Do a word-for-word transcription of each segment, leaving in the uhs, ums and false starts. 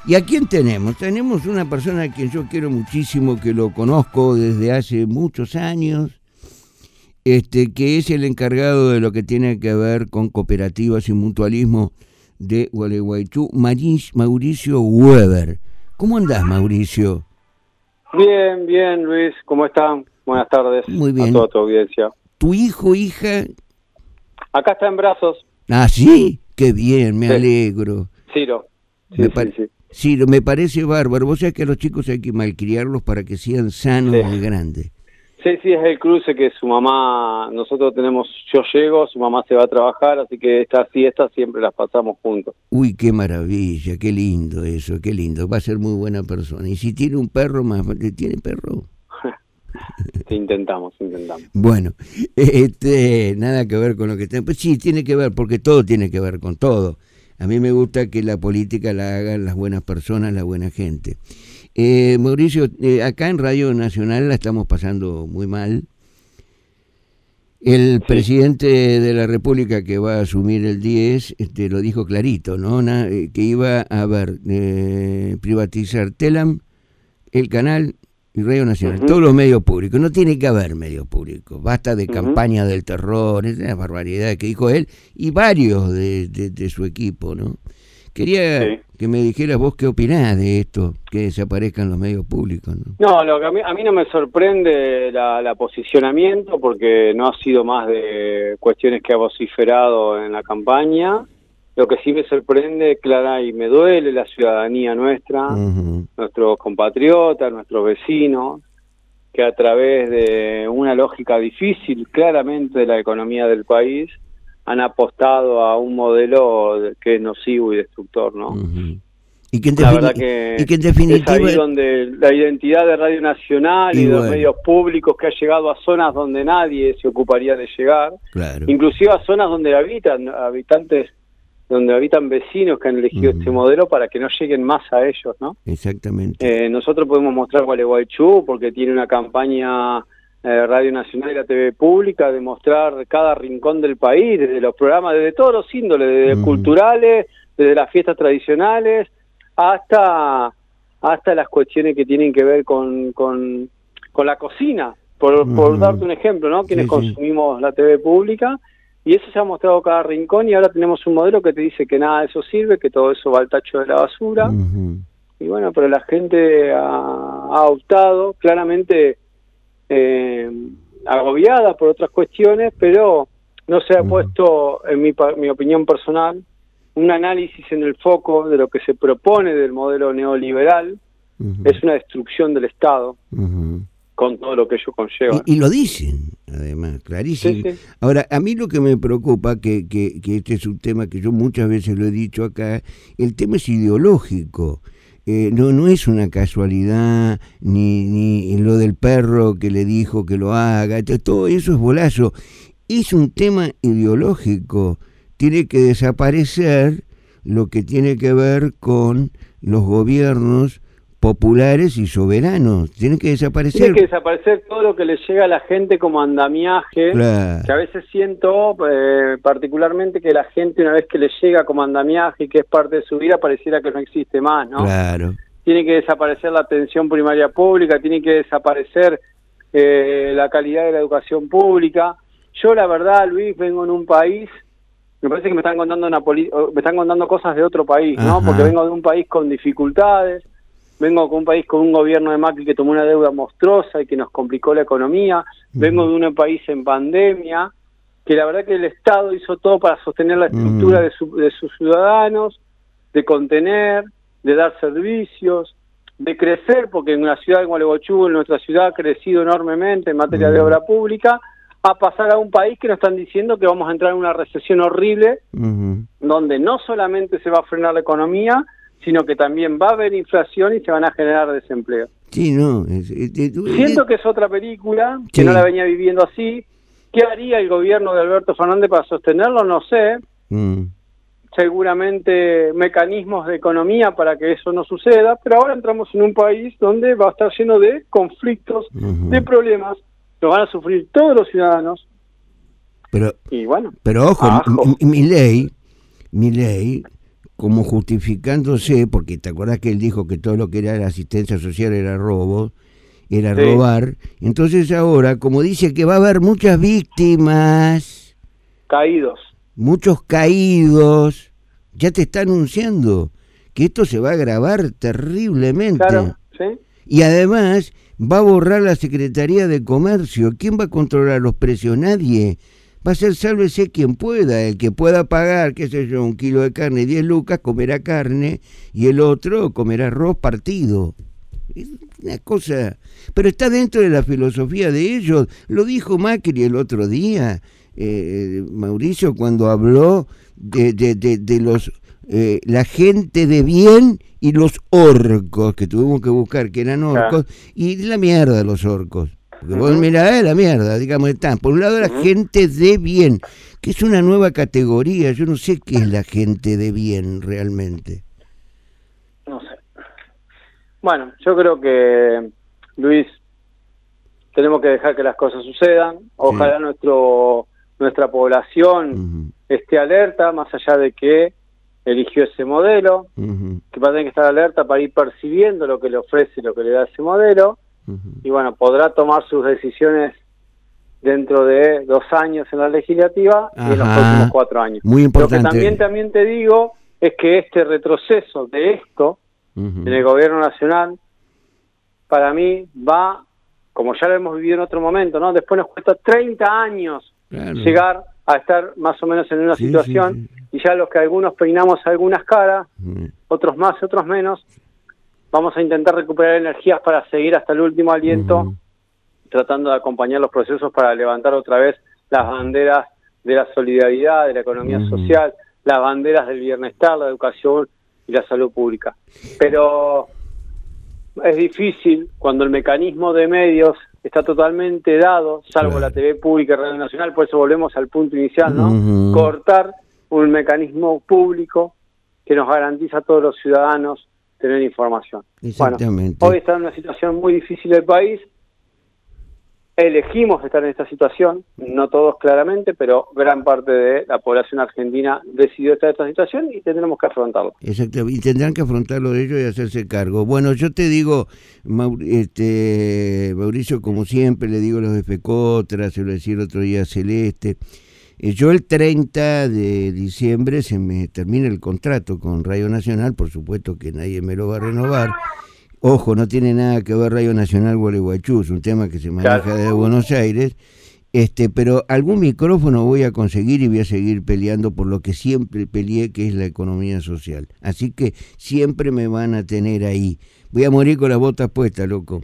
¿Y a quién tenemos? Tenemos una persona a quien yo quiero muchísimo, que lo conozco desde hace muchos años, este, que es el encargado de lo que tiene que ver con cooperativas y mutualismo de Gualeguaychú, Mauricio Weber. ¿Cómo andás, Mauricio? Bien, bien, Luis. ¿Cómo están? Buenas tardes. Muy bien. A toda tu audiencia. ¿Tu hijo, hija? Acá está en brazos. Ah, ¿sí? Qué bien, me sí. alegro. Ciro. Sí, me sí, par- sí. Ciro, me parece bárbaro. Vos sabés que a los chicos hay que malcriarlos para que sean sanos Sí. de grandes. Sí, sí, es el cruce que su mamá, nosotros tenemos, yo llego, su mamá se va a trabajar, así que estas fiestas siempre las pasamos juntos. Uy, qué maravilla, qué lindo eso, qué lindo. Va a ser muy buena persona. Y si tiene un perro más, ¿tiene perro? Sí, intentamos, intentamos. Bueno, este, nada que ver con lo que está. Pues sí, tiene que ver, porque todo tiene que ver con todo. A mí me gusta que la política la hagan las buenas personas, la buena gente. Eh, Mauricio, eh, acá en Radio Nacional la estamos pasando muy mal. El sí. presidente de la República, que va a asumir el diez, este, lo dijo clarito, ¿no? Na, eh, que iba a ver, eh, privatizar Telam, el canal y Radio Nacional, uh-huh. todos los medios públicos. No tiene que haber medios públicos. Basta de uh-huh. campaña del terror, es una barbaridad que dijo él y varios de, de, de su equipo, ¿no? Quería sí. que me dijeras vos qué opinás de esto, que desaparezcan los medios públicos, ¿no? No, lo que a mí, a mí no me sorprende la, la posicionamiento, porque no ha sido más de cuestiones que ha vociferado en la campaña. Lo que sí me sorprende, Clara, y me duele la ciudadanía nuestra, uh-huh. nuestros compatriotas, nuestros vecinos, que a través de una lógica difícil, claramente, de la economía del país, han apostado a un modelo que es nocivo y destructor, ¿no? Uh-huh. Y que en, la defini- verdad que y que en definitiva... es ahí donde la identidad de Radio Nacional y, y de bueno. los medios públicos, que ha llegado a zonas donde nadie se ocuparía de llegar, claro. inclusive a zonas donde habitan habitantes, donde habitan vecinos que han elegido uh-huh. este modelo, para que no lleguen más a ellos, ¿no? Exactamente. Eh, nosotros podemos mostrar Gualeguaychú porque tiene una campaña... Radio Nacional y la T V pública, de mostrar cada rincón del país, desde los programas, desde todos los índoles, desde mm. culturales, desde las fiestas tradicionales, hasta hasta las cuestiones que tienen que ver con con, con la cocina, por, mm. por darte un ejemplo, ¿no? Quienes sí, consumimos sí. la T V pública, y eso se ha mostrado cada rincón, y ahora tenemos un modelo que te dice que nada de eso sirve, que todo eso va al tacho de la basura, mm-hmm. y bueno, pero la gente ha, ha optado, claramente... Eh, agobiada por otras cuestiones, pero no se ha uh-huh. puesto, en mi, mi opinión personal, un análisis en el foco de lo que se propone del modelo neoliberal. Uh-huh. Es una destrucción del Estado, uh-huh. con todo lo que ello conlleva. Y, y lo dicen, además, clarísimo. Sí, sí. Ahora, a mí lo que me preocupa, que, que, que este es un tema que yo muchas veces lo he dicho acá, el tema es ideológico. Eh, no no es una casualidad, ni, ni lo del perro que le dijo que lo haga, todo eso es bolazo. Es un tema ideológico. Tiene que desaparecer lo que tiene que ver con los gobiernos populares y soberanos. Tiene que desaparecer. Tiene que desaparecer todo lo que le llega a la gente como andamiaje, claro. que a veces siento eh, particularmente que la gente, una vez que le llega como andamiaje y que es parte de su vida, pareciera que no existe más, ¿no? Claro. Tiene que desaparecer la atención primaria pública, tiene que desaparecer eh, la calidad de la educación pública. Yo, la verdad, Luis, vengo en un país, me parece que me están contando una poli- me están contando cosas de otro país, ¿no? Ajá. Porque vengo de un país con dificultades. Vengo con un país con un gobierno de Macri que tomó una deuda monstruosa y que nos complicó la economía. Uh-huh. Vengo de un país en pandemia, que la verdad que el Estado hizo todo para sostener la estructura uh-huh. de, su, de sus ciudadanos, de contener, de dar servicios, de crecer, porque en la ciudad de Gualeguaychú, en nuestra ciudad, ha crecido enormemente en materia uh-huh. de obra pública, a pasar a un país que nos están diciendo que vamos a entrar en una recesión horrible, uh-huh. donde no solamente se va a frenar la economía, sino que también va a haber inflación y se van a generar desempleo. Sí, no. Es, es, es, Siento que es otra película, que sí. no la venía viviendo así. ¿Qué haría el gobierno de Alberto Fernández para sostenerlo? No sé. Mm. Seguramente mecanismos de economía para que eso no suceda, pero ahora entramos en un país donde va a estar lleno de conflictos, uh-huh. de problemas, lo van a sufrir todos los ciudadanos. Pero, y bueno, pero ojo, mi ley, mi ley como justificándose, porque te acordás que él dijo que todo lo que era la asistencia social era robo, era sí. robar, entonces ahora, como dice que va a haber muchas víctimas, caídos, muchos caídos, ya te está anunciando que esto se va a agravar terriblemente. Claro, sí. Y además va a borrar la Secretaría de Comercio. ¿Quién va a controlar los precios? Nadie. Va a ser sálvese quien pueda. El que pueda pagar, qué sé yo, un kilo de carne, diez lucas, comerá carne, y el otro comerá arroz partido. Es una cosa... Pero está dentro de la filosofía de ellos. Lo dijo Macri el otro día, eh, Mauricio, cuando habló de, de, de, de los... Eh, la gente de bien y los orcos, que tuvimos que buscar que eran orcos, ah. y la mierda los orcos. Porque uh-huh. vos mirá, eh, la mierda, digamos, están. Por un lado la uh-huh. gente de bien, que es una nueva categoría. Yo no sé qué es la gente de bien realmente. No sé. Bueno, yo creo que, Luis, tenemos que dejar que las cosas sucedan. Ojalá sí. nuestro nuestra población uh-huh. esté alerta, más allá de que eligió ese modelo, uh-huh. que va a tener que estar alerta para ir percibiendo lo que le ofrece, lo que le da ese modelo, uh-huh. y bueno, podrá tomar sus decisiones dentro de dos años en la legislativa Ajá. y en los próximos cuatro años. Muy importante. Lo que también, también te digo es que este retroceso de esto uh-huh. en el gobierno nacional, para mí va, como ya lo hemos vivido en otro momento, ¿no? Después nos cuesta treinta años claro. llegar a estar más o menos en una sí, situación, sí, sí. y ya los que algunos peinamos algunas caras, mm. otros más, otros menos, vamos a intentar recuperar energías para seguir hasta el último aliento, mm. tratando de acompañar los procesos para levantar otra vez las banderas de la solidaridad, de la economía mm. social, las banderas del bienestar, la educación y la salud pública. Pero es difícil cuando el mecanismo de medios está totalmente dado, salvo claro. la T V pública y Radio Nacional, por eso volvemos al punto inicial, ¿no? Uh-huh. Cortar un mecanismo público que nos garantiza a todos los ciudadanos tener información. Exactamente. Bueno, hoy está en una situación muy difícil del país, elegimos estar en esta situación, no todos claramente, pero gran parte de la población argentina decidió estar en esta situación y tendremos que afrontarlo. Exacto, y tendrán que afrontarlo ellos y hacerse cargo. Bueno, yo te digo, Maur- este, Mauricio, como siempre, le digo a los de FECOTRA, se lo decía el otro día a Celeste, eh, yo el treinta de diciembre se me termina el contrato con Radio Nacional, por supuesto que nadie me lo va a renovar. Ojo, no tiene nada que ver Radio Nacional Gualeguaychú, es un tema que se maneja claro. desde Buenos Aires, este, pero algún micrófono voy a conseguir y voy a seguir peleando por lo que siempre peleé, que es la economía social. Así que siempre me van a tener ahí. Voy a morir con las botas puestas, loco.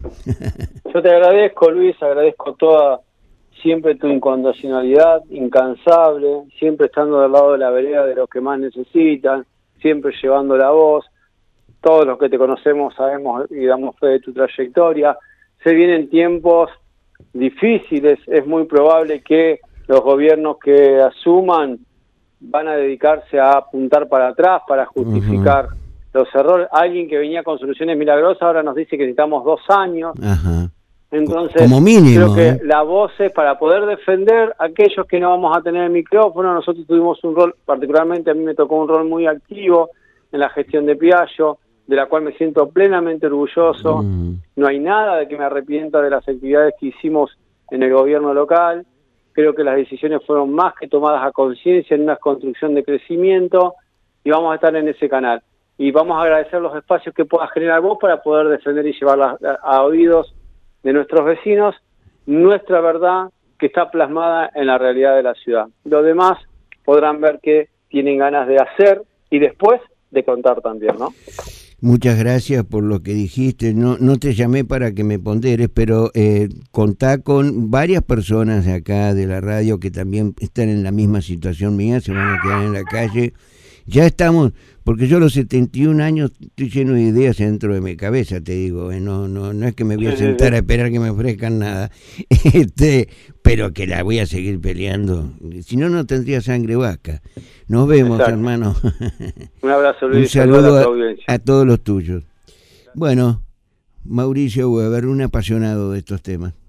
Yo te agradezco, Luis, agradezco toda siempre tu incondicionalidad, incansable, siempre estando del lado de la vereda de los que más necesitan, siempre llevando la voz. Todos los que te conocemos sabemos y damos fe de tu trayectoria. Se vienen tiempos difíciles, es muy probable que los gobiernos que asuman van a dedicarse a apuntar para atrás, para justificar uh-huh. los errores. Alguien que venía con soluciones milagrosas ahora nos dice que necesitamos dos años. Uh-huh. Entonces, como mínimo, creo que ¿eh? la voz es para poder defender a aquellos que no vamos a tener el micrófono. Nosotros tuvimos un rol, particularmente a mí me tocó un rol muy activo en la gestión de Piaggio, de la cual me siento plenamente orgulloso. Mm. No hay nada de que me arrepienta de las actividades que hicimos en el gobierno local. Creo que las decisiones fueron más que tomadas a conciencia en una construcción de crecimiento y vamos a estar en ese canal. Y vamos a agradecer los espacios que puedas generar vos para poder defender y llevar a, a oídos de nuestros vecinos nuestra verdad que está plasmada en la realidad de la ciudad. Los demás podrán ver que tienen ganas de hacer y después de contar también, ¿no? Muchas gracias por lo que dijiste. No, no te llamé para que me ponderes, pero eh, contá con varias personas de acá de la radio que también están en la misma situación mía, se van a quedar en la calle. Ya estamos, porque yo a los setenta y un años estoy lleno de ideas dentro de mi cabeza, te digo, eh, no, no, no es que me voy a sentar a esperar que me ofrezcan nada, este, pero que la voy a seguir peleando, si no, no tendría sangre vaca. Nos vemos, Exacto. hermano. Un abrazo, Luis. Un saludo a, a todos los tuyos. Bueno, Mauricio Weber, un apasionado de estos temas.